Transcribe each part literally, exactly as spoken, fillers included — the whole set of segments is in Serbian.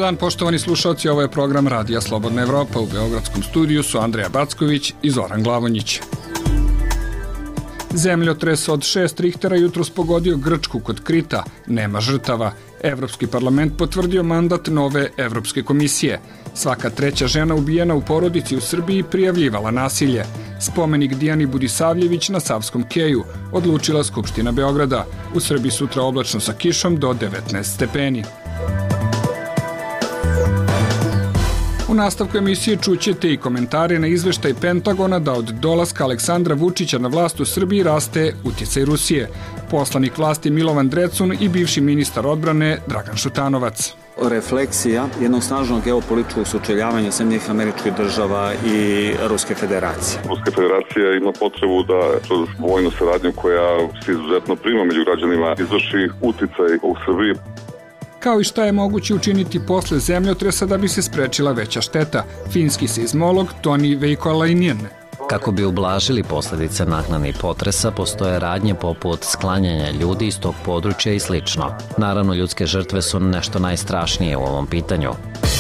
dan, poštovani slušalci, ovo je program Radija Slobodna Evropa. U beogradskom studiju su Andreja Backović i Zoran Glavonjić. Zemljotres od šest Richtera jutros pogodio Grčku kod Krita. Nema žrtava. Evropski parlament potvrdio mandat nove Evropske komisije. Svaka treća žena ubijena u porodici u Srbiji prijavljivala nasilje. Spomenik Dijani Budisavljević na Savskom keju odlučila Skupština Beograda. U Srbiji sutra oblačno sa kišom do devetnaest stepeni. U nastavku emisije čućete i komentare na izveštaj Pentagona da od dolaska Aleksandra Vučića na vlast u Srbiji raste uticaj Rusije. Poslanik vlasti Milovan Drecun i bivši ministar odbrane Dragan Šutanovac. Refleksija jednog snažnog geopolitičkog sučeljavanja Sjedinjenih Američkih Država i Ruske Federacije. Ruska Federacija ima potrebu da kroz vojnu saradnju koja se izuzetno prima među građanima izvrši uticaj u Srbiji. Kao i šta je moguće učiniti posle zemljotresa da bi se sprečila veća šteta, finski seizmolog Toni Veikolainen. Kako bi ublažili posledice naknadnih potresa, postoje radnje poput sklanjanja ljudi iz tog područja i slično. Naravno, ljudske žrtve su nešto najstrašnije u ovom pitanju.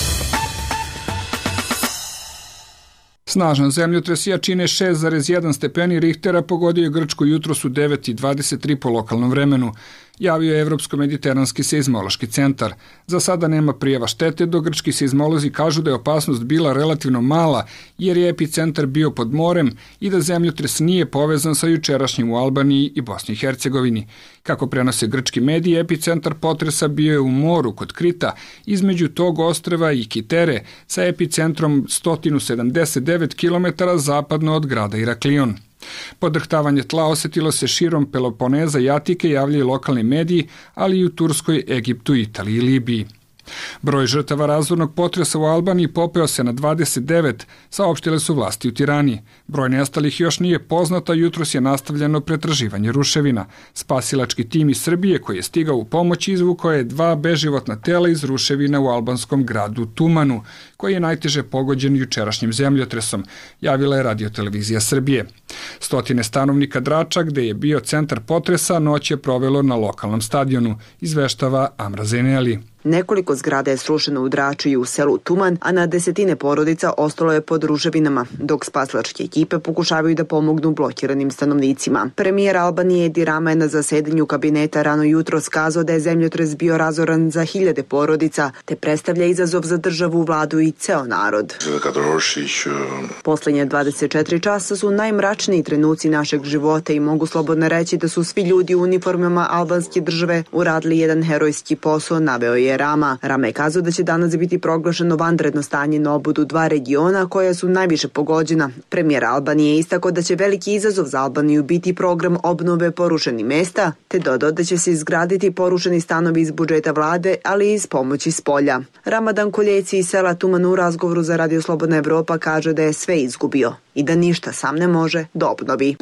Snažan zemljotres jačine šest zarez jedan stepeni Richtera pogodio je Grčku jutros u devet i dvadeset tri po lokalnom vremenu, javio je Evropsko-mediteranski seizmološki centar. Za sada nema prijava štete, dok grčki seizmolozi kažu da je opasnost bila relativno mala jer je epicentar bio pod morem i da zemljotres nije povezan sa jučerašnjim u Albaniji i Bosni i Hercegovini. Kako prenose grčki mediji, epicentar potresa bio je u moru kod Krita, između tog ostrva i Kitere, sa epicentrom sto sedamdeset devet kilometara zapadno od grada Iraklion. Podrhtavanje tla osetilo se širom Peloponeza i Atike, javljaju lokalni mediji, ali i u Turskoj, Egiptu, Italiji i Libiji. Broj žrtava razornog potresa u Albaniji popeo se na dvadeset devet, saopštile su vlasti u Tirani. Broj nestalih još nije poznata, jutros je nastavljeno pretraživanje ruševina. Spasilački tim iz Srbije koji je stigao u pomoć izvukao je dva beživotna tela iz ruševina u albanskom gradu Tumanu, koji je najteže pogođen jučerašnjim zemljotresom, javila je Radiotelevizija Srbije. Stotine stanovnika Drača, gde je bio centar potresa, noć je provelo na lokalnom stadionu, izveštava Amra Zeneli. Nekoliko zgrada je srušeno u Draču i u selu Tuman, a na desetine porodica ostalo je pod ruševinama, dok spasilačke ekipe pokušavaju da pomognu blokiranim stanovnicima. Premijer Albanije Edi Rama je na zasedanju kabineta rano jutro skazao da je zemljotres bio razoran za hiljade porodica, te predstavlja izazov za državu, vladu i ceo narod. Poslednje dvadeset četiri časa su najmračniji trenuci našeg života i mogu slobodno reći da su svi ljudi u uniformama albanske države uradili jedan herojski posao, naveo je Rama. Rama je kazao da će danas biti proglašeno vanredno stanje na obodu dva regiona koja su najviše pogođena. Premijer Albanije je istakao da će veliki izazov za Albaniju biti program obnove porušenih mesta, te dodao da će se izgraditi porušeni stanovi iz budžeta vlade, ali i iz pomoći spolja. Ramadan Koljeci iz sela Tuman u razgovoru za Radio Slobodna Evropa kaže da je sve izgubio i da ništa sam ne može da obnovi.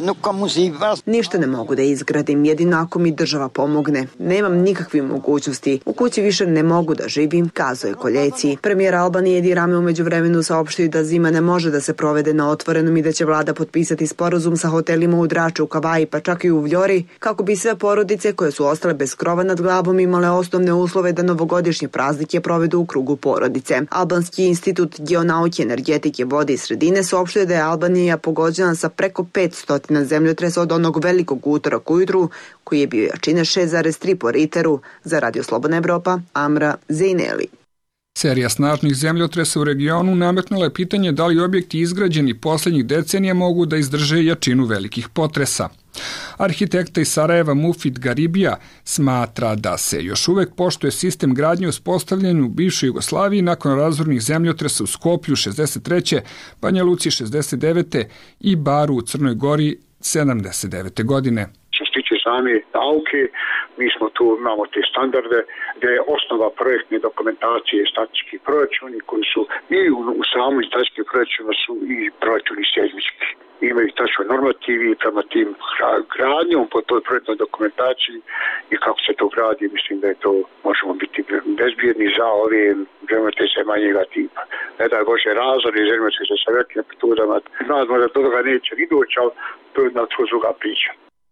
Ništa ne mogu da izgradim, jedino ako mi država pomogne. Nemam nikakve mogućnosti. U kući više ne mogu da živim, kazao je Koljeci. Premijer Albanije Edi Rama u međuvremenu saopštio da zima ne može da se provede na otvorenom i da će vlada potpisati sporazum sa hotelima u Draču, u Kavaji, pa čak i u Vljori, kako bi sve porodice koje su ostale bez krova nad glavom imale osnovne uslove da novogodišnje praznike provedu u krugu porodice. Albanski institut geonauke, energetike, vode i sredine saopštio da je Albanija pogođena sa preko petsto zemljotresa od onog velikog utoraka ujutru, koji je bio jačine šest zarez tri po Richteru. Za Radio Slobodna Evropa, Amra Zeneli. Serija snažnih zemljotresa u regionu nametnula je pitanje da li objekti izgrađeni poslednjih decenija mogu da izdrže jačinu velikih potresa. Arhitekta iz Sarajeva Mufid Garibija smatra da se još uvek poštuje sistem gradnje uspostavljen u bivšoj Jugoslaviji nakon razornih zemljotresa u Skoplju šezdeset treće, Banja Luci šezdeset devete i Baru u Crnoj Gori sedamdeset devete godine. Što se tiče same nauke, mi smo tu, imamo te standarde gde je osnova projektne dokumentacije statički proračuni koji su i u, u samoj statičkim proračunima su i proračuni seizmički. Imaju tačno normativi prema tim gradnjom po toj projektnoj dokumentaciji i kako se to gradi, mislim da je to, možemo biti bezbjedni za ove zemljotrese manjega tipa. Ne daj Bože razori zemljotrese sa velikim amplitudama. Nas možda do toga neće ni doći, ali to je jedna druga priča.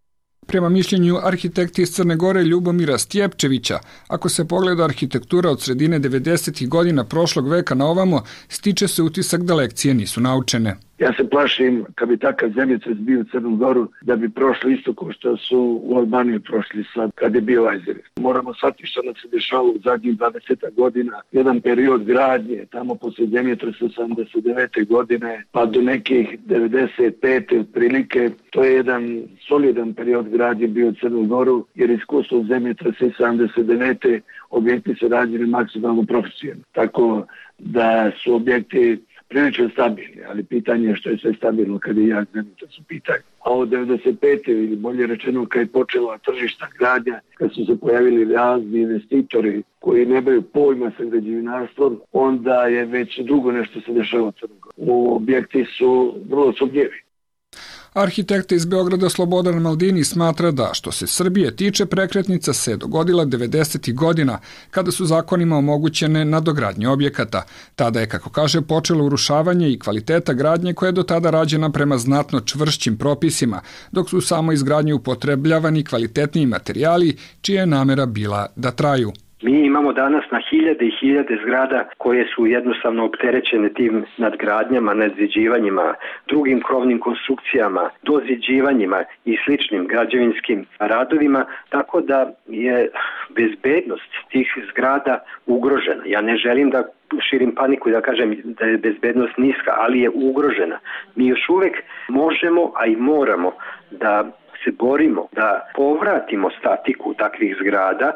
Prema mišljenju arhitekta iz Crne Gore Ljubomira Stjepčevića, ako se pogleda arhitektura od sredine devedesetih godina prošlog veka na ovamo, stiče se utisak da lekcije nisu naučene. Ja se plašim, kad bi takav zemljotres bio u Crnu Goru, da bi prošli isto kao što su u Albaniji prošli sad, kad je bio ovaj zemljotres. Moramo shvatiti što nam se dešalo u zadnjih dvadeset godina. Jedan period gradnje, tamo posle zemljotresa sedamdeset devete godine, pa do nekih devedeset pete otprilike, to je jedan solidan period gradnje bio u Crnu Goru, jer iskustvo zemljotresa iz sedamdeset devete objekti se rađeni maksimalno profesionalno. Tako da su objekti prilično stabilni, ali pitanje je što je sve stabilno kad je jak zemljotres u pitanju. A od devedeset pete ili bolje rečeno kad je počela tržišta gradnja, kad su se pojavili razni investitori koji nemaju pojma sa građevinarstvom, onda je već drugo nešto se dešava u Crnoj Gori. U objekti su vrlo sumnjivi. Arhitekta iz Beograda Slobodan Maldini smatra da, što se Srbije tiče, prekretnica se dogodila devedesetih godina, kada su zakonima omogućene nadogradnje objekata. Tada je, kako kaže, počelo urušavanje i kvaliteta gradnje koja je do tada rađena prema znatno čvršćim propisima, dok su u samoj izgradnji upotrebljavani kvalitetniji materijali, čija je namera bila da traju. Mi imamo danas na hiljade i hiljade zgrada koje su jednostavno opterećene tim nadgradnjama, nadzidživanjima, drugim krovnim konstrukcijama, dozidživanjima i sličnim građevinskim radovima, tako da je bezbednost tih zgrada ugrožena. Ja ne želim da širim paniku i da kažem da je bezbednost niska, ali je ugrožena. Mi još uvek možemo, a i moramo da se borimo, da povratimo statiku takvih zgrada.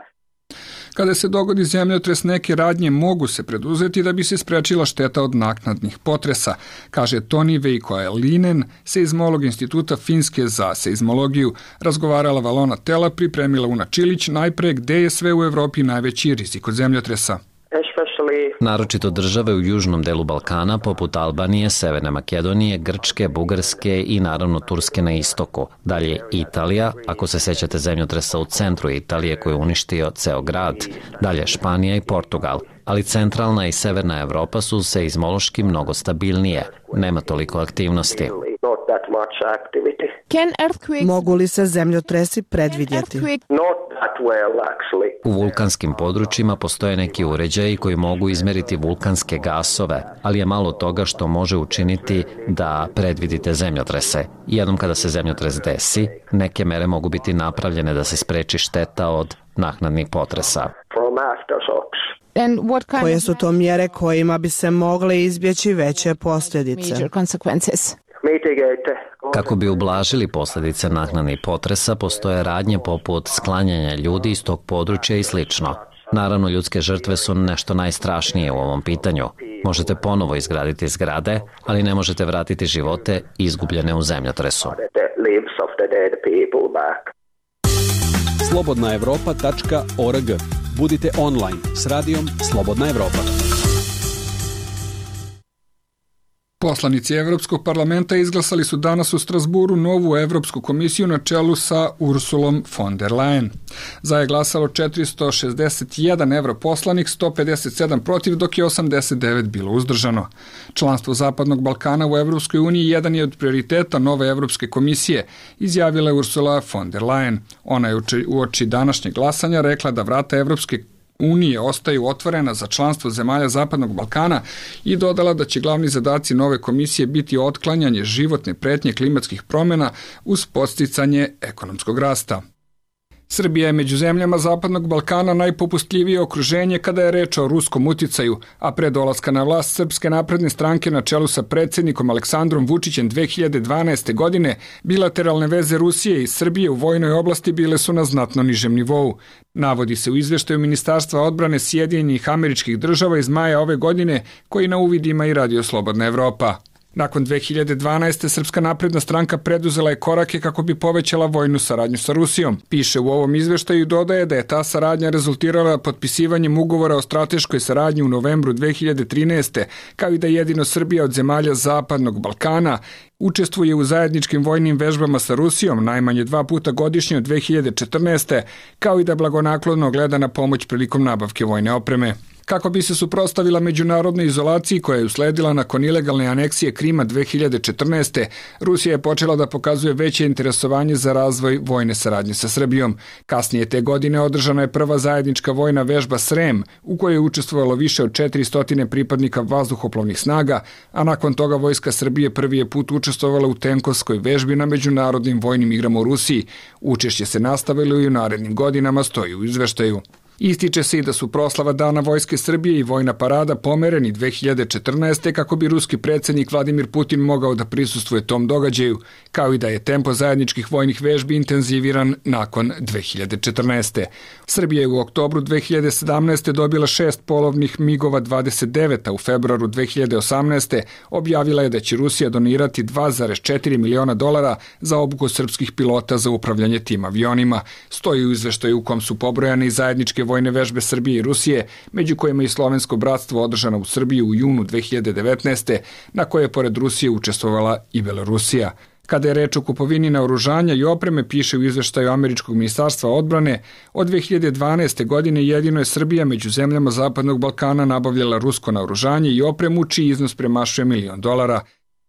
Kada se dogodi zemljotres, neke radnje mogu se preduzeti da bi se sprečila šteta od naknadnih potresa, kaže Toni Veikko-Elinen, seizmolog Instituta Finske za seizmologiju. Razgovarala Valona Tela, pripremila Una Čilić, najpre gde je sve u Evropi najveći rizik od zemljotresa. Naročito države u južnom delu Balkana, poput Albanije, Severne Makedonije, Grčke, Bugarske i naravno Turske na istoku. Dalje Italija, ako se sećate zemljotresa u centru Italije koji je uništio ceo grad. Dalje Španija i Portugal. Ali centralna i severna Evropa su seizmološki mnogo stabilnije. Nema toliko aktivnosti. Mogu li se zemljotresi predvidjeti? U vulkanskim područjima postoje neki uređaji koji mogu izmeriti vulkanske gasove, ali je malo toga što može učiniti da predvidite zemljotrese. Jednom kada se zemljotres desi, neke mere mogu biti napravljene da se spreči šteta od naknadnih potresa. Koje su to mjere kojima bi se mogle izbjeći veće posljedice? Kako bi ublažili posljedice naknadnih potresa, postoje radnje poput sklanjanja ljudi iz tog područja i slično. Naravno, ljudske žrtve su nešto najstrašnije u ovom pitanju. Možete ponovo izgraditi zgrade, ali ne možete vratiti živote izgubljene u zemljotresu. slobodna evropa tačka org. Budite online s radijom Slobodna Evropa. Poslanici Evropskog parlamenta izglasali su danas u Strasburu novu Evropsku komisiju na čelu sa Ursulom von der Leyen. Za je glasalo četiristo šezdeset jedan europoslanik, sto pedeset sedam protiv, dok je osamdeset devet bilo uzdržano. Članstvo Zapadnog Balkana u Evropskoj uniji jedan je od prioriteta nove Evropske komisije, izjavila je Ursula von der Leyen. Ona je uoči današnjeg glasanja rekla da vrata Evropske Unije ostaju otvorena za članstvo zemalja Zapadnog Balkana i dodala da će glavni zadaci nove komisije biti otklanjanje životne pretnje klimatskih promjena uz podsticanje ekonomskog rasta. Srbija je među zemljama Zapadnog Balkana najpopustljivije okruženje kada je reč o ruskom uticaju, a pre dolaska na vlast Srpske napredne stranke na čelu sa predsjednikom Aleksandrom Vučićem dve hiljade dvanaeste. godine bilateralne veze Rusije i Srbije u vojnoj oblasti bile su na znatno nižem nivou. Navodi se u izveštaju Ministarstva odbrane Sjedinjenih Američkih Država iz maja ove godine, koji na uvid ima i Radio Slobodna Evropa. Nakon dve hiljade dvanaeste. Srpska napredna stranka preduzela je korake kako bi povećala vojnu saradnju sa Rusijom. Piše u ovom izveštaju i dodaje da je ta saradnja rezultirala potpisivanjem ugovora o strateškoj saradnji u novembru dve hiljade trinaeste. kao i da jedino Srbija od zemalja Zapadnog Balkana učestvuje u zajedničkim vojnim vežbama sa Rusijom najmanje dva puta godišnje od dve hiljade četrnaeste. kao i da blagonaklonno gleda na pomoć prilikom nabavke vojne opreme. Kako bi se suprotstavila međunarodnoj izolaciji koja je usledila nakon ilegalne aneksije Krima dve hiljade četrnaeste. Rusija je počela da pokazuje veće interesovanje za razvoj vojne saradnje sa Srbijom. Kasnije te godine održana je prva zajednička vojna vežba Srem, u kojoj je učestvovalo više od četiristo pripadnika vazduhoplovnih snaga, a nakon toga Vojska Srbije prvi je put učestvovala u tenkovskoj vežbi na međunarodnim vojnim igrama u Rusiji. Učešće se nastavilo i u narednim godinama, stoji u izveštaju. Ističe se i da su proslava Dana Vojske Srbije i vojna parada pomereni dve hiljade četrnaeste. kako bi ruski predsjednik Vladimir Putin mogao da prisustvuje tom događaju, kao i da je tempo zajedničkih vojnih vežbi intenziviran nakon dve hiljade četrnaeste. Srbija je u oktobru dve hiljade sedamnaeste. dobila šest polovnih migova dvadeset devet, a u februaru dve hiljade osamnaeste. objavila je da će Rusija donirati dva zarez četiri miliona dolara za obuku srpskih pilota za upravljanje tim avionima. Stoji u izveštaju u kom su pobrojane i zajedničke vojne vežbe Srbije i Rusije, među kojima i slovensko bratstvo održano u Srbiji u junu dve hiljade devetnaeste. na koje je pored Rusije učestvovala i Belorusija. Kada je reč o kupovini naoružanja i opreme, piše u izveštaju Američkog ministarstva odbrane, od dve hiljade dvanaeste. godine jedino je Srbija među zemljama Zapadnog Balkana nabavljala rusko naoružanje i opremu čiji iznos premašuje milion dolara.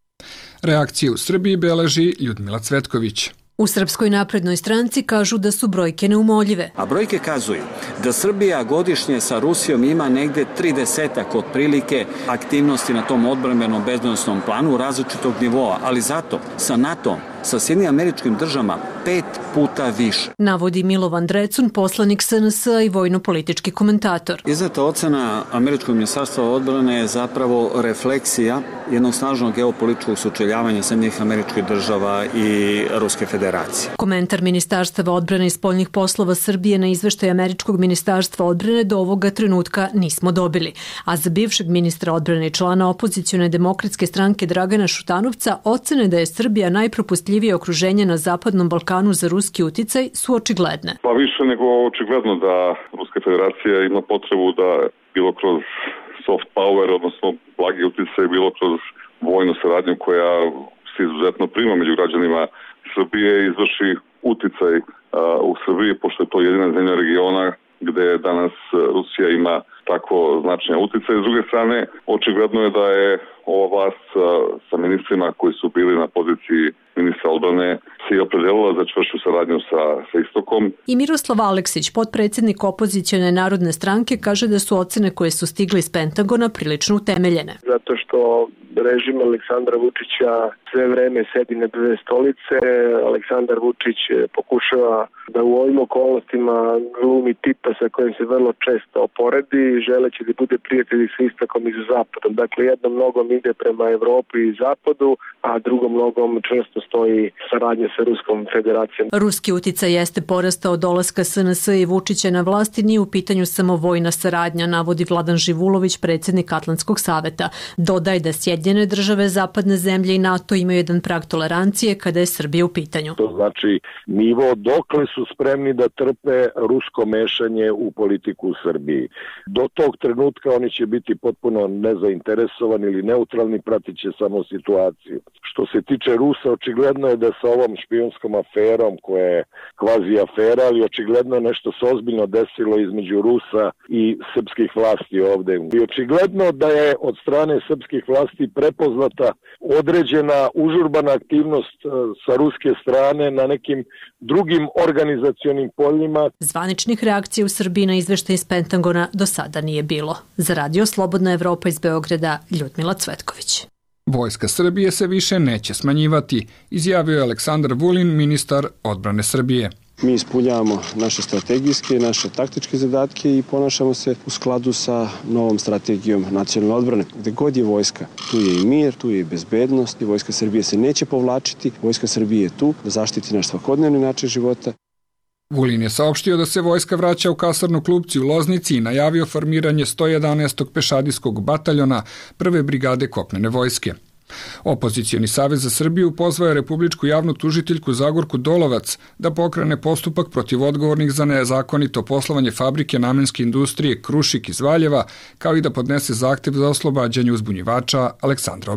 Reakcije u Srbiji beleži Ljudmila Cvetković. U Srpskoj naprednoj stranci kažu da su brojke neumoljive. A brojke kazuju da Srbija godišnje sa Rusijom ima negde tridesetak otprilike aktivnosti na tom odbrambenom bezbednosnom planu različitog nivoa, ali zato sa NATO-om, sa Sjedinjenim Američkim Državama pet puta više. Navodi Milovan Drecun, poslanik S N S i vojno-politički komentator. Izneta ocena Američkog ministarstva odbrane je zapravo refleksija jednog snažnog geopolitičkog sučeljavanja Sjedinjenih Američkih Država i Ruske federacije. Komentar Ministarstva odbrane i spoljnih poslova Srbije na izveštaj Američkog ministarstva odbrane do ovoga trenutka nismo dobili. A za bivšeg ministra odbrane i člana opozicione demokratske stranke Dragana Šutanovca ocene da je Srbija najpropustljivije okruženje na Zapadnom Balkanu za ruski uticaj su očigledne. Pa više nego očigledno da Ruska federacija ima potrebu da bilo kroz soft power, odnosno blagi uticaj, bilo kroz vojnu saradnju koja se izuzetno prima među građanima Srbije, izvrši uticaj u Srbiji, pošto je to jedina zemlja regiona gde danas Rusija ima tako značajan uticaj. S druge strane, očigledno je da je ova vlast sa ministrima koji su bili na poziciji ministra odbrane se i opredelila za čvršću saradnju sa, sa Istokom. I Miroslav Aleksić, potpredsjednik opozicione Narodne stranke, kaže da su ocene koje su stigle iz Pentagona prilično utemeljene. Zato što režim Aleksandra Vučića sve vreme sedi na dve stolice. Aleksandar Vučić pokušava da u ovim okolnostima glumi tipa sa kojim se vrlo često oporedi, želeći da bude prijatelj sa Istokom i sa Zapadom. Dakle, jednom nogom ide prema Evropi i Zapadu, a drugom nogom čvrsto stoji saradnja sa Ruskom federacijom. Ruski uticaj jeste porastao dolaska S N S i Vučića na vlasti, nije u pitanju samo vojna saradnja, navodi Vladan Živulović, predsjednik Atlantskog saveta. Dodaj da Sjedinjene države, zapadne zemlje i NATO imaju jedan prag tolerancije kada je Srbija u pitanju. To znači nivo dokle su spremni da trpe rusko mešanje u politiku u Srbiji. Do tog trenutka oni će biti potpuno nezainteresovani ili neutralni, pratit će samo situaciju. Što se tiče Rusa, očigledno je da sa ovom špijunskom aferom, koja je kvazi afera, ali očigledno je nešto se ozbiljno desilo između Rusa i srpskih vlasti ovde. I očigledno da je od strane srpskih vlasti prepoznata određena užurbana aktivnost sa ruske strane na nekim drugim organizacionim poljima. Zvaničnih reakcija u Srbiji na izveštaj iz Pentagona do sada nije bilo. Za Radio Slobodna Evropa iz Beograda, Ljudmila Cvetković. Vojska Srbije se više neće smanjivati, izjavio je Aleksandar Vulin, ministar odbrane Srbije. Mi ispunjavamo naše strategijske, naše taktičke zadatke i ponašamo se u skladu sa novom strategijom nacionalne odbrane. Gde god je vojska, tu je i mir, tu je i bezbednost i Vojska Srbije se neće povlačiti. Vojska Srbije je tu da zaštiti naš svakodnevni način života. Vulin je saopštio da se vojska vraća u kasarnu Klupci u Loznici i najavio formiranje sto jedanaestog pešadijskog bataljona prve brigade kopnene vojske. Opozicioni savez za Srbiju pozvao je republičku javnu tužiteljku Zagorku Dolovac da pokrene postupak protiv odgovornih za nezakonito poslovanje fabrike namenske industrije Krušik iz Valjeva, kao i da podnese zahtev za oslobađanje uzbunjivača Aleksandra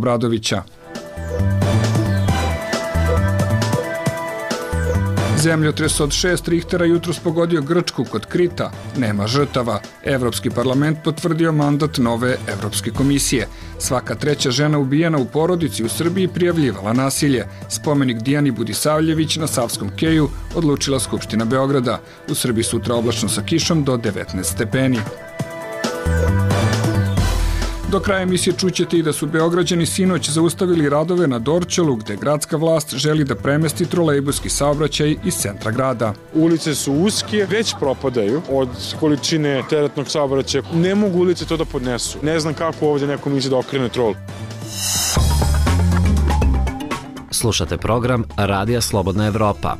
Zemljotres od šest Richtera jutros pogodio Grčku kod Krita. Nema žrtava. Evropski parlament potvrdio mandat nove Evropske komisije. Svaka treća žena ubijena u porodici u Srbiji prijavljivala nasilje. Spomenik Dijani Budisavljević na Savskom keju odlučila Skupština Beograda. U Srbiji sutra oblačno sa kišom do devetnaest stepeni. Do kraja emisije čućete i da su Beograđani sinoć zaustavili radove na Dorćolu, gde gradska vlast želi da premesti trolejbuski saobraćaj iz centra grada. Ulice su uske, već propadaju od količine teretnog saobraćaja. Ne mogu ulice to da podnesu. Ne znam kako ovdje neko misli da okrene trol. Slušate program Radija Slobodna Evropa.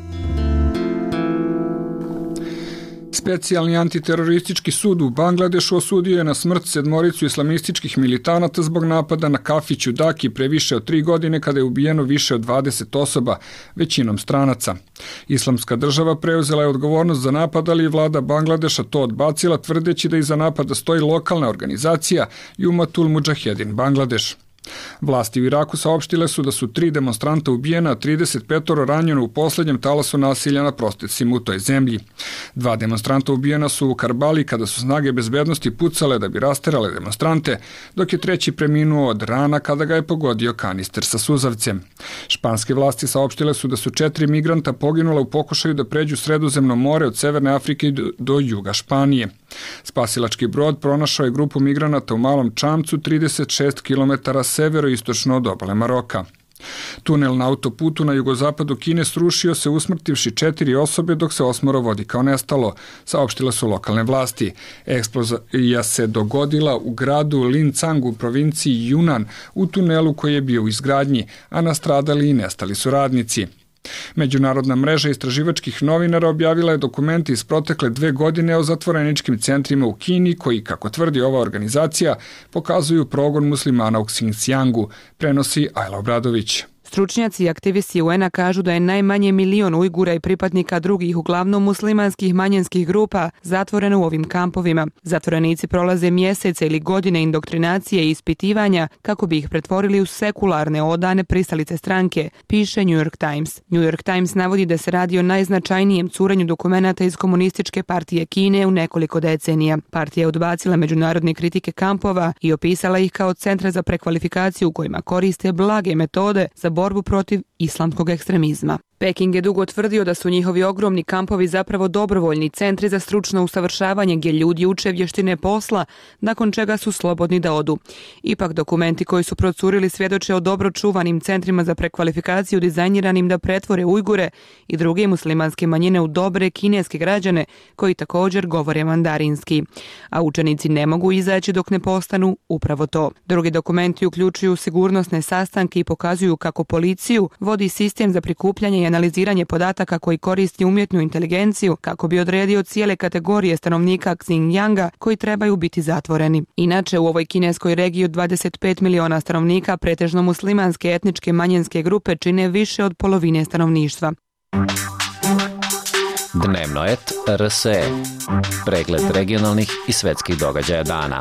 Specijalni antiteroristički sud u Bangladešu osudio je na smrt sedmoricu islamističkih militanata zbog napada na kafić u Daki pre više od tri godine kada je ubijeno više od dvadeset osoba, većinom stranaca. Islamska država preuzela je odgovornost za napad, ali vlada Bangladeša to odbacila, tvrdeći da iza napada stoji lokalna organizacija Jumatul Mudžahedin Bangladeš. Vlasti u Iraku saopštile su da su tri demonstranta ubijena, a trideset pet ranjeno u poslednjem talasu nasilja na protestima u toj zemlji. Dva demonstranta ubijena su u Karbali kada su snage bezbednosti pucale da bi rasterale demonstrante, dok je treći preminuo od rana kada ga je pogodio kanister sa suzavcem. Španske vlasti saopštile su da su četiri migranta poginula u pokušaju da pređu Sredozemno more od Severne Afrike do juga Španije. Spasilački brod pronašao je grupu migranata u Malom Čamcu, trideset šest kilometara severoistočno od obale Maroka. Tunel na autoputu na jugozapadu Kine srušio se usmrtivši četiri osobe, dok se osmoro vodi kao nestalo, saopštile su lokalne vlasti. Eksplozija se dogodila u gradu Linzang u provinciji Yunnan u tunelu koji je bio u izgradnji, a nastradali i nestali su radnici. Međunarodna mreža istraživačkih novinara objavila je dokumente iz protekle dve godine o zatvoreničkim centrima u Kini koji, kako tvrdi ova organizacija, pokazuju progon muslimana u Xinjiangu, prenosi Ajla Obradović. Stručnjaci i aktivisti U N-a kažu da je najmanje milion Ujgura i pripadnika drugih, uglavnom muslimanskih manjinskih grupa, zatvoreno u ovim kampovima. Zatvorenici prolaze mjesece ili godine indoktrinacije i ispitivanja kako bi ih pretvorili u sekularne odane pristalice stranke, piše New York Times. New York Times navodi da se radi o najznačajnijem curenju dokumenata iz Komunističke partije Kine u nekoliko decenija. Partija je odbacila međunarodne kritike kampova i opisala ih kao centra za prekvalifikaciju u kojima koriste blage metode za borbu protiv islamskog ekstremizma. Peking je dugo tvrdio da su njihovi ogromni kampovi zapravo dobrovoljni centri za stručno usavršavanje gdje ljudi uče vještine posla, nakon čega su slobodni da odu. Ipak dokumenti koji su procurili svjedoče o dobro čuvanim centrima za prekvalifikaciju dizajniranim da pretvore Ujgure i druge muslimanske manjine u dobre kineske građane koji također govore mandarinski. A učenici ne mogu izaći dok ne postanu upravo to. Drugi dokumenti uključuju sigurnosne sastanke i pokazuju kako policiju vodi sistem za prikupljanje i analiziranje podataka koji koristi umjetnu inteligenciju kako bi odredio cijele kategorije stanovnika Xinjianga koji trebaju biti zatvoreni. Inače, u ovoj kineskoj regiji od dvadeset pet miliona stanovnika pretežno muslimanske etničke manjinske grupe čine više od polovine stanovništva. Dnevnoet R S E. Pregled regionalnih i svetskih događaja dana.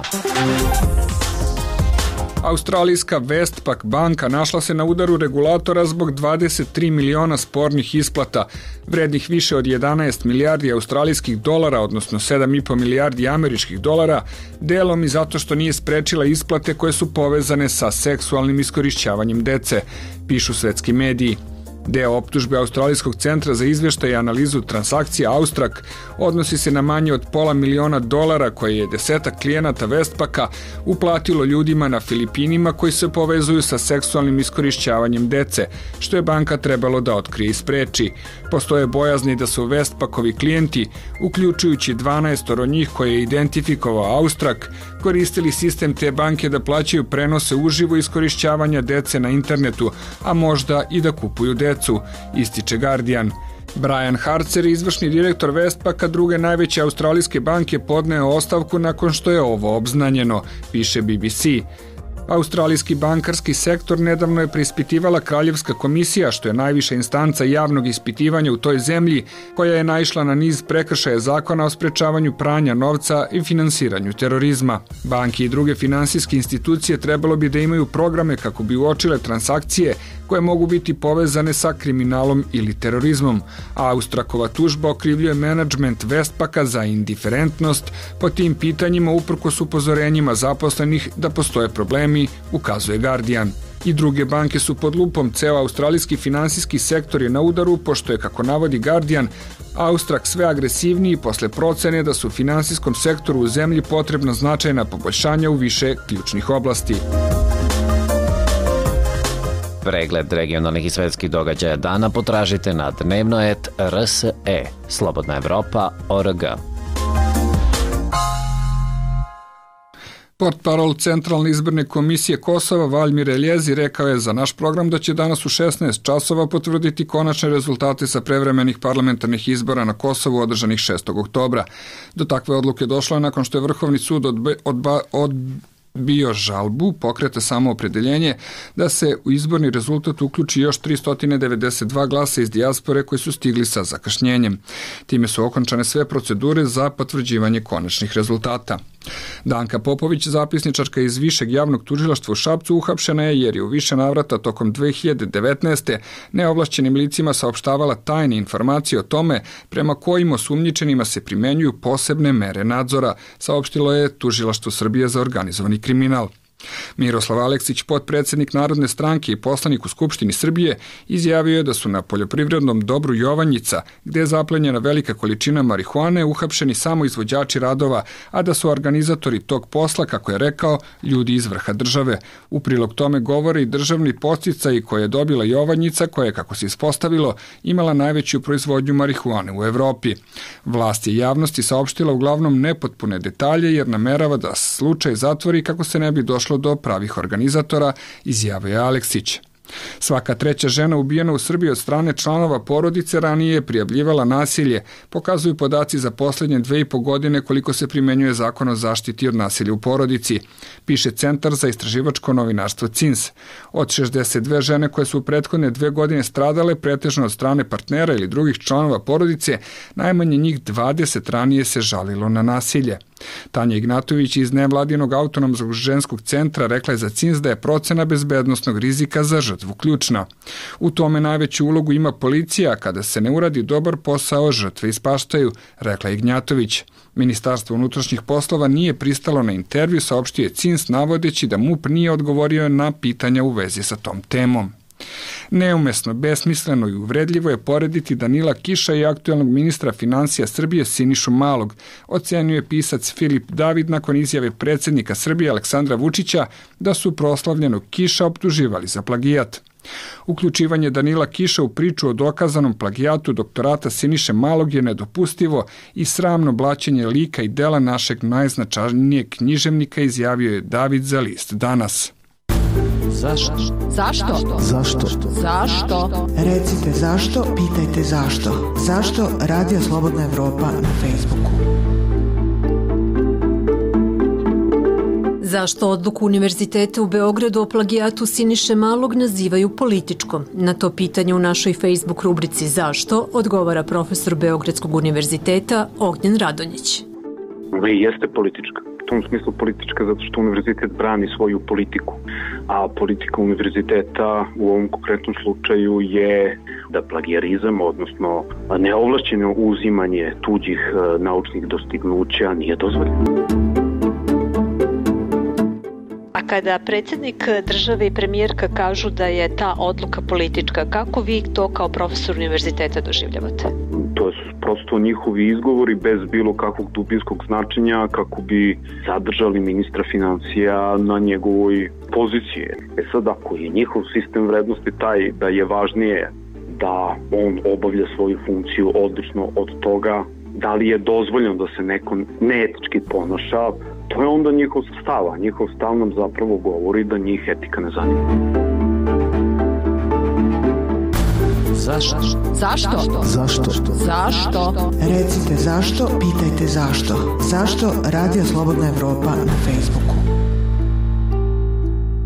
Australijska Westpac banka našla se na udaru regulatora zbog dvadeset tri miliona spornih isplata, vrednih više od jedanaest milijardi australijskih dolara, odnosno sedam i po milijardi američkih dolara, delom i zato što nije sprečila isplate koje su povezane sa seksualnim iskorišćavanjem dece, pišu svetski mediji. Deo optužbe Australijskog centra za izvještaj i analizu transakcija Austrak odnosi se na manje od pola miliona dolara koje je desetak klijenata Westpaca uplatilo ljudima na Filipinima koji se povezuju sa seksualnim iskorišćavanjem dece, što je banka trebalo da otkrije i spreči. Postoje bojazni da su Westpacovi klijenti, uključujući dvanaestoro njih koje je identifikovao Austrak, koristili sistem te banke da plaćaju prenose uživo iskorišćavanja dece na internetu, a možda i da kupuju decu, ističe Guardian. Brian Harcer, izvršni direktor Westpaca, druge najveće australijske banke, podneo ostavku nakon što je ovo obznanjeno, piše B B C. Australijski bankarski sektor nedavno je preispitivala Kraljevska komisija, što je najviša instanca javnog ispitivanja u toj zemlji, koja je naišla na niz prekršaja zakona o sprečavanju pranja novca i finansiranju terorizma. Banke i druge finansijske institucije trebalo bi da imaju programe kako bi uočile transakcije koje mogu biti povezane sa kriminalom ili terorizmom, a Austrakova tužba okrivljuje menadžment Westpaka za indiferentnost po tim pitanjima uprkos upozorenjima zaposlenih da postoje problemi, ukazuje Guardian. I druge banke su pod lupom, ceo australijski finansijski sektor je na udaru, pošto je, kako navodi Guardian, Austrak sve agresivniji posle procene da su u finansijskom sektoru u zemlji potrebna značajna poboljšanja u više ključnih oblasti. Pregled regionalnih i svetskih događaja dana potražite na dnevno et r s e, slobodna evropa tačka org. Portparol Centralne izborne komisije Kosova Valjmir Eljezi rekao je za naš program da će danas u šesnaest časova potvrditi konačne rezultate sa prevremenih parlamentarnih izbora na Kosovu održanih šestog oktobra. Do takve odluke došlo je nakon što je Vrhovni sud odbe, odba, od bio žalbu pokreta samoopredeljenje da se u izborni rezultat uključi još tristo devedeset dva glasa iz dijaspore koji su stigli sa zakašnjenjem. Time su okončane sve procedure za potvrđivanje konačnih rezultata. Danka Popović, zapisničarka iz Višeg javnog tužilaštva u Šapcu, uhapšena je jer je u više navrata tokom dve hiljade devetnaeste. neovlašćenim licima saopštavala tajne informacije o tome prema kojim osumnjičenima se primenjuju posebne mere nadzora, saopštilo je Tužilaštvo Srbije za organizovani kriminal. Miroslav Aleksić, potpredsednik Narodne stranke i poslanik u Skupštini Srbije, izjavio je da su na poljoprivrednom dobru Jovanjica, gde je zaplenjena velika količina marihuane, uhapšeni samo izvođači radova, a da su organizatori tog posla, kako je rekao, ljudi iz vrha države. U prilog tome govore i državni podsticaji koje je dobila Jovanjica, koja je, kako se ispostavilo, imala najveću proizvodnju marihuane u Evropi. Vlast je javnosti saopštila uglavnom nepotpune detalje jer namerava da slučaj zatvori kako se ne bi došlo do pravih organizatora, izjavio je Aleksić. Svaka treća žena ubijena u Srbiji od strane članova porodice ranije je prijavljivala nasilje, pokazuju podaci za posljednje dve i po godine koliko se primenjuje zakon o zaštiti od nasilja u porodici, piše Centar za istraživačko novinarstvo C I N S. Od šezdeset dve žene koje su u prethodne dve godine stradale, pretežno od strane partnera ili drugih članova porodice, najmanje njih dvadeset ranije se žalilo na nasilje. Tanja Ignatović iz nevladinog autonomnog ženskog centra rekla je za C I N S da je procena bezbednosnog rizika za žrtvu ključna. U tome najveću ulogu ima policija, kada se ne uradi dobar posao, žrtve ispaštaju, rekla je Ignatović. Ministarstvo unutrašnjih poslova nije pristalo na intervju, saopštio je C I N S navodeći da M U P nije odgovorio na pitanja u vezi sa tom temom. Neumesno, besmisleno i uvredljivo je porediti Danila Kiša i aktuelnog ministra finansija Srbije Sinišu Malog, ocenio je pisac Filip David nakon izjave predsjednika Srbije Aleksandra Vučića da su proslavljenog Kiša optuživali za plagijat. Uključivanje Danila Kiša u priču o dokazanom plagijatu doktorata Siniše Malog je nedopustivo i sramno blaćenje lika i dela našeg najznačajnijeg književnika, izjavio je David za list Danas. Zašto? Zašto? Zašto? Zašto? Recite zašto, pitajte zašto. Zašto Radio Slobodna Evropa na Facebooku? Zašto odluku Univerziteta u Beogradu o plagijatu Siniše Malog nazivaju političkom? Na to pitanje u našoj Facebook rubrici Zašto odgovara profesor Beogradskog univerziteta Ognjen Radonjić. I jeste politička. U tom smislu politička zato što univerzitet brani svoju politiku, a politika univerziteta u ovom konkretnom slučaju je da plagijarizam, odnosno neovlašćeno uzimanje tuđih naučnih dostignuća nije dozvoljeno. A kada predsjednik države i premijerka kažu da je ta odluka politička, kako vi to kao profesor univerziteta doživljavate? To su prosto njihovi izgovori bez bilo kakvog dubinskog značenja kako bi zadržali ministra financija na njegovoj poziciji. E sad, ako je njihov sistem vrednosti taj da je važnije da on obavlja svoju funkciju odlično od toga da li je dozvoljeno da se neko neetički ponaša, to je onda njihov stav, a njihov stav nam zapravo govori da njih etika ne zanima. Zašto? Zašto? Zašto? Zašto? Recite zašto, pitajte zašto. Zašto Radio Slobodna Evropa na Facebooku?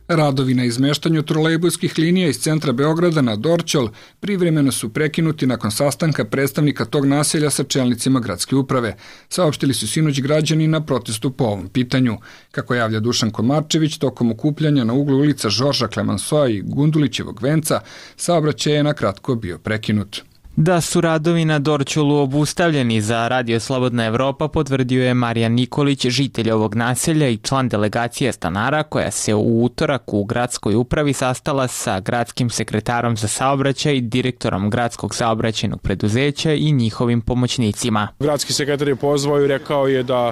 Radovi na izmeštanju trolejbuskih linija iz centra Beograda na Dorćol privremeno su prekinuti nakon sastanka predstavnika tog naselja sa čelnicima gradske uprave. Saopštili su sinoć građani na protestu po ovom pitanju. Kako javlja Dušan Komarčević, tokom okupljanja na uglu ulica Žorža Klemensoa i Gundulićevog venca, saobraćaj je na kratko bio prekinut. Da su radovi na Dorćolu obustavljeni za Radio Slobodna Evropa potvrdio je Marijan Nikolić, žitelj ovog naselja i član delegacije stanara koja se u utorak u gradskoj upravi sastala sa gradskim sekretarom za saobraćaj, direktorom gradskog saobraćajnog preduzeća i njihovim pomoćnicima. Gradski sekretar je pozvao i rekao je da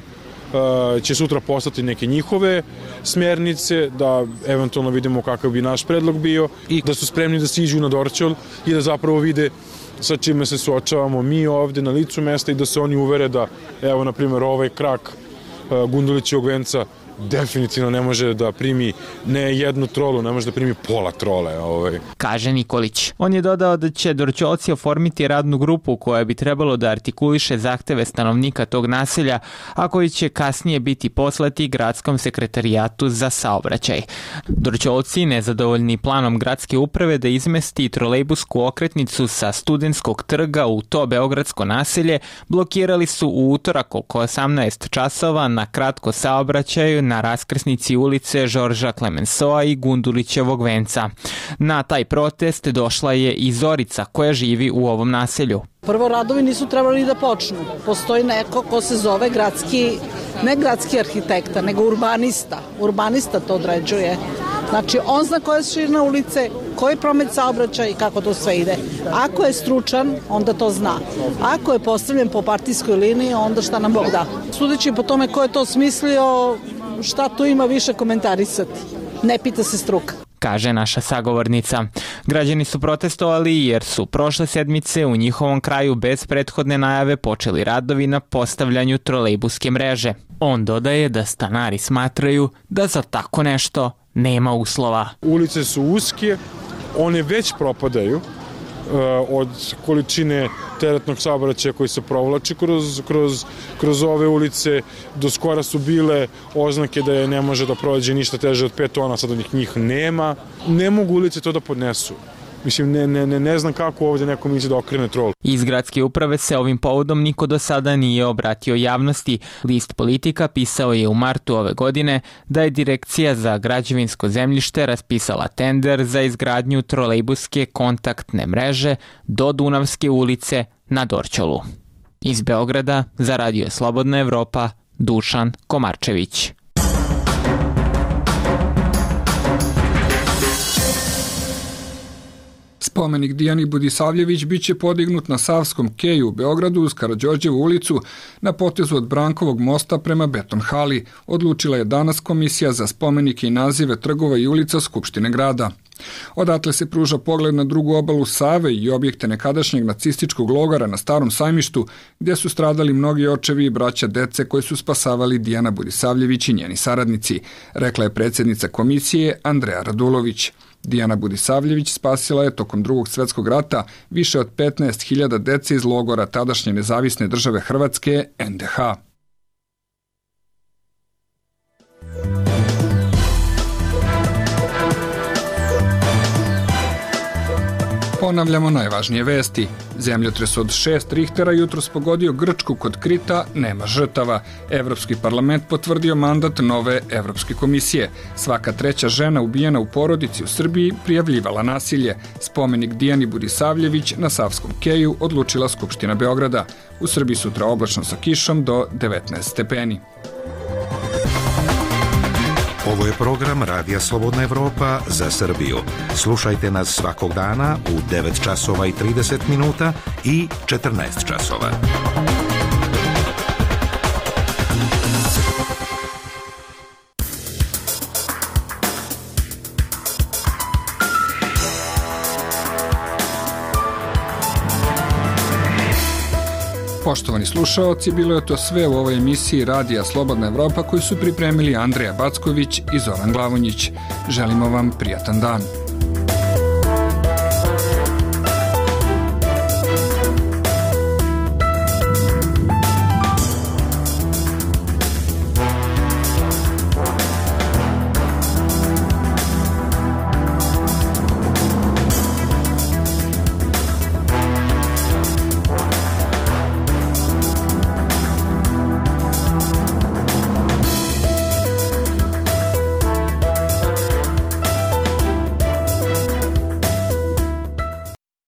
će sutra postati neke njihove smjernice, da eventualno vidimo kakav bi naš predlog bio i da su spremni da siđu na Dorćol i da zapravo vide sa čime se suočavamo mi ovde na licu mesta i da se oni uvere da, evo, na primjer, ovaj krak Gundulićevog venca definitivno ne može da primi ne jednu trolu, ne može da primi pola trole. Ovaj. Kaže Nikolić. On je dodao da će Dorćolci oformiti radnu grupu koja bi trebalo da artikuliše zahteve stanovnika tog naselja, a koji će kasnije biti poslati gradskom sekretarijatu za saobraćaj. Dorćolci, nezadovoljni planom gradske uprave da izmesti trolejbusku okretnicu sa Studentskog trga u to beogradsko naselje, blokirali su u utorak oko osamnaest časova na kratko saobraćaju na raskrsnici ulice Žorža Klemensoa i Gundulićevog venca. Na taj protest došla je i Zorica koja živi u ovom naselju. Prvo, radovi nisu trebali da počnu. Postoji neko ko se zove gradski, ne gradski arhitekta, nego urbanista. Urbanista to određuje. Znači, on zna koja je širina ulice, koji promet saobraćaja i kako to sve ide. Ako je stručan, onda to zna. Ako je postavljen po partijskoj liniji, onda šta nam Bog da. Sudeći po tome ko je to smislio, šta tu ima više komentarisati. Ne pita se struka. Kaže naša sagovornica. Građani su protestovali jer su prošle sedmice u njihovom kraju bez prethodne najave počeli radovi na postavljanju trolejbuske mreže. On dodaje da stanari smatraju da za tako nešto nema uslova. Ulice su uske, one već propadaju od količine teretnog saobraćaja koji se provlači kroz, kroz, kroz ove ulice. Do skora su bile oznake da je ne može da prođe ništa teže od pet tona, sad njih, njih nema. Ne mogu ulice to da podnesu. Mislim, ne, ne, ne, ne znam kako ovdje neko misli da okrene trol. Iz gradske uprave se ovim povodom niko do sada nije obratio javnosti. List Politika pisao je u martu ove godine da je Direkcija za građevinsko zemljište raspisala tender za izgradnju trolejbuske kontaktne mreže do Dunavske ulice na Dorćolu. Iz Beograda za Radio Slobodna Evropa, Dušan Komarčević. Spomenik Dijani Budisavljević biće podignut na Savskom keju u Beogradu uz Karađorđevu ulicu na potezu od Brankovog mosta prema Beton hali, odlučila je danas Komisija za spomenike i nazive trgova i ulica Skupštine grada. Odatle se pruža pogled na drugu obalu Save i objekte nekadašnjeg nacističkog logora na Starom sajmištu, gdje su stradali mnogi očevi i braća dece koje su spasavali Dijana Budisavljević i njeni saradnici, rekla je predsjednica komisije Andreja Radulović. Dijana Budisavljević spasila je tokom drugog svjetskog rata više od petnaest hiljada dece iz logora tadašnje nezavisne države Hrvatske en de ha. Ponavljamo najvažnije vesti. Zemljotres od šest Richtera jutros pogodio Grčku kod Krita, nema žrtava. Evropski parlament potvrdio mandat nove Evropske komisije. Svaka treća žena ubijena u porodici u Srbiji prijavljivala nasilje. Spomenik Dijani Budisavljević na Savskom keju odlučila Skupština Beograda. U Srbiji sutra oblačno sa kišom do devetnaest stepeni. Ovo je program Radija Slobodna Evropa za Srbiju. Slušajte nas svakog dana u devet časova i trideset minuta i četrnaest časova. Poštovani slušaoci, bilo je to sve u ovoj emisiji Radija Slobodna Evropa koju su pripremili Andreja Backović i Zoran Glavonjić. Želimo vam prijatan dan.